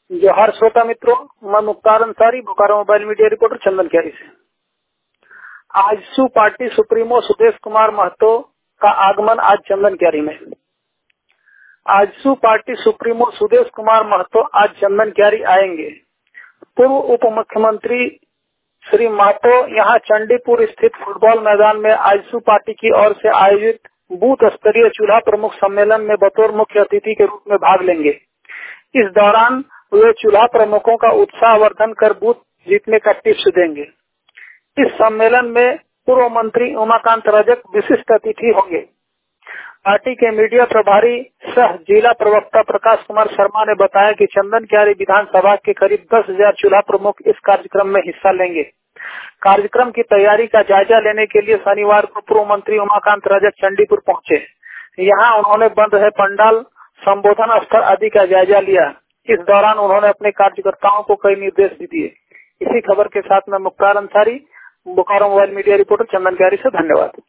जोहार श्रोता मित्रों, मैं Mukhtar Ansari, Bokaro mobile media reporter Chandan Kyari से। आजसू पार्टी सुप्रीमो सुदेश कुमार महतो का आगमन आज चंदन क्यारी में। आजसू पार्टी सुप्रीमो सुदेश कुमार महतो आज चंदन क्यारी आएंगे। पूर्व उप मुख्यमंत्री श्री महतो यहां चंडीपुर स्थित फुटबॉल मैदान में आजसू पार्टी की ओर से आयोजित बूथ स्तरीय चूल्हा प्रमुख सम्मेलन में बतौर मुख्य अतिथि के रूप में भाग लेंगे। इस दौरान वे चूल्हा प्रमुखों का उत्साहवर्धन कर बूथ जीतने का टिप्स देंगे। इस सम्मेलन में पूर्व मंत्री उमाकांत रजक विशिष्ट अतिथि होंगे। पार्टी के मीडिया प्रभारी सह जिला प्रवक्ता प्रकाश कुमार शर्मा ने बताया कि चंदन क्यारी विधानसभा के करीब 10,000 चूल्हा प्रमुख इस कार्यक्रम में हिस्सा लेंगे। कार्यक्रम की तैयारी का जायजा लेने के लिए शनिवार को पूर्व मंत्री उमाकांत रजक चंडीपुर पहुंचे। यहाँ उन्होंने बन रहे पंडाल, संबोधन स्थल आदि का जायजा लिया। इस दौरान उन्होंने अपने कार्यकर्ताओं को कई निर्देश भी दिए। इसी खबर के साथ मैं Mukhtar Ansari, Bokaro mobile media reporter Chandan Kyari से। धन्यवाद।